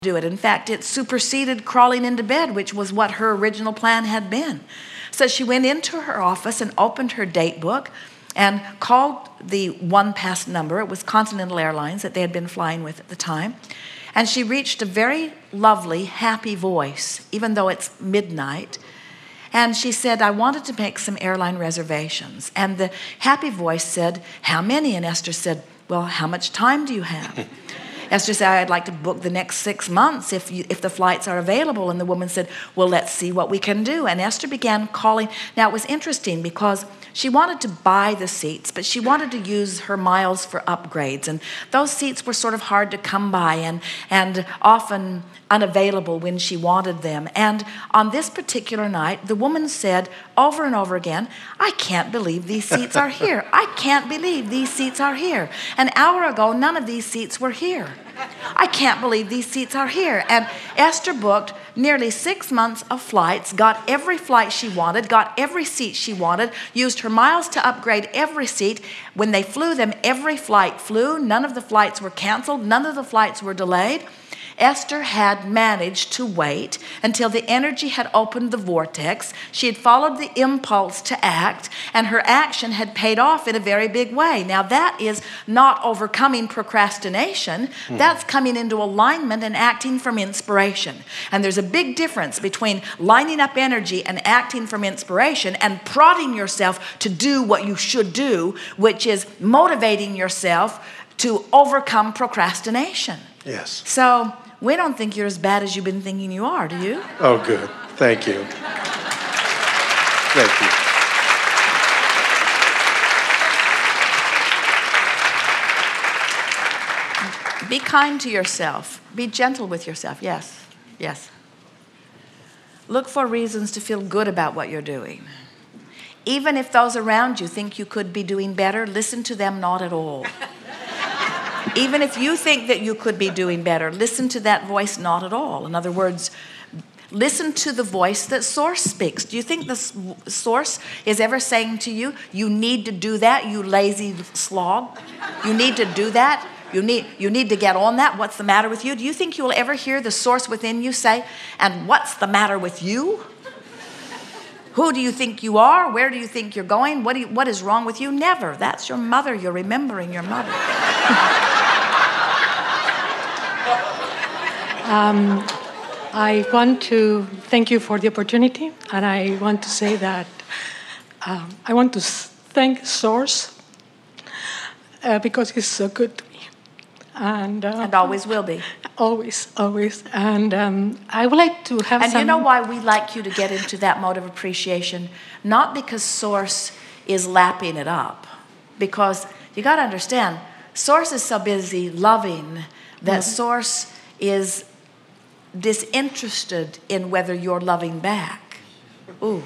do it. In fact, it superseded crawling into bed, which was what her original plan had been. So she went into her office and opened her date book and called the OnePass number. It was Continental Airlines that they had been flying with at the time. And she reached a very lovely, happy voice, even though it's midnight. And she said, I wanted to make some airline reservations. And the happy voice said, how many? And Esther said, well, how much time do you have? Esther said, I'd like to book the next 6 months if the flights are available. And the woman said, well, let's see what we can do. And Esther began calling. Now, it was interesting because she wanted to buy the seats, but she wanted to use her miles for upgrades. And those seats were sort of hard to come by and often unavailable when she wanted them. And on this particular night, the woman said over and over again, I can't believe these seats are here. I can't believe these seats are here. An hour ago, none of these seats were here. I can't believe these seats are here. And Esther booked nearly 6 months of flights, got every flight she wanted, got every seat she wanted, used her miles to upgrade every seat. When they flew them, every flight flew. None of the flights were canceled. None of the flights were delayed. Esther had managed to wait until the energy had opened the vortex. She had followed the impulse to act, and her action had paid off in a very big way. Now, that is not overcoming procrastination. That's coming into alignment and acting from inspiration. And there's a big difference between lining up energy and acting from inspiration and prodding yourself to do what you should do, which is motivating yourself to overcome procrastination. Yes. So we don't think you're as bad as you've been thinking you are, do you? Oh, good. Thank you. Thank you. Be kind to yourself. Be gentle with yourself. Yes. Yes. Look for reasons to feel good about what you're doing. Even if those around you think you could be doing better, listen to them not at all. Even if you think that you could be doing better, listen to that voice not at all. In other words, listen to the voice that Source speaks. Do you think the Source is ever saying to you, you need to do that, you lazy slog? You need to do that? You need to get on that? What's the matter with you? Do you think you'll ever hear the Source within you say, and what's the matter with you? Who do you think you are? Where do you think you're going? What is wrong with you? Never. That's your mother. You're remembering your mother. I want to thank you for the opportunity, and I want to say that I want to thank Source because he's so good to me. And always will be. Always, always. And I would like to have And you know why we like you to get into that mode of appreciation? Not because Source is lapping it up. Because you got to understand, Source is so busy loving that Source is disinterested in whether you're loving back. Ooh.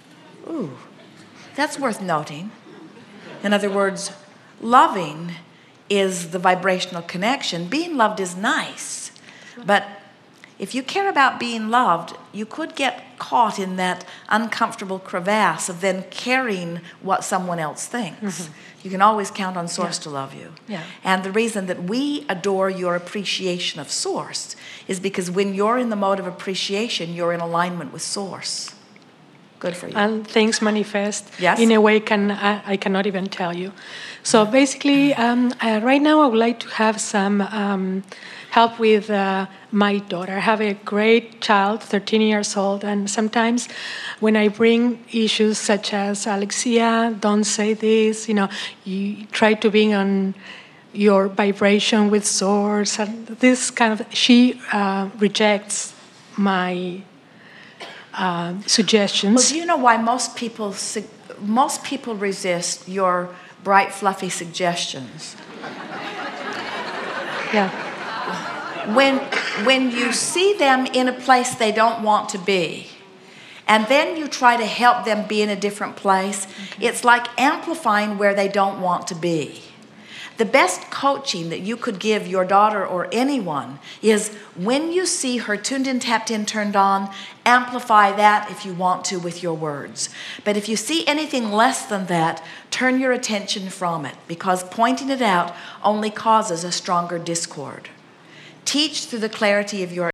That's worth noting. In other words, loving is the vibrational connection. Being loved is nice. But if you care about being loved, you could get caught in that uncomfortable crevasse of then caring what someone else thinks. You can always count on Source to love you. Yeah. And the reason that we adore your appreciation of Source is because when you're in the mode of appreciation, you're in alignment with Source. Good for you. And things manifest Yes? in a way I cannot even tell you. So basically, right now I would like to have some help with my daughter. I have a great child, 13 years old, and sometimes when I bring issues such as, Alexia, don't say this, you try to be on your vibration with Source, and this kind of, she rejects my suggestions. Well, do you know why most people resist your bright, fluffy suggestions? Yeah. When you see them in a place they don't want to be, and then you try to help them be in a different place, it's like amplifying where they don't want to be. The best coaching that you could give your daughter or anyone is when you see her tuned in, tapped in, turned on, amplify that if you want to with your words. But if you see anything less than that, turn your attention from it, because pointing it out only causes a stronger discord. Teach through the clarity of your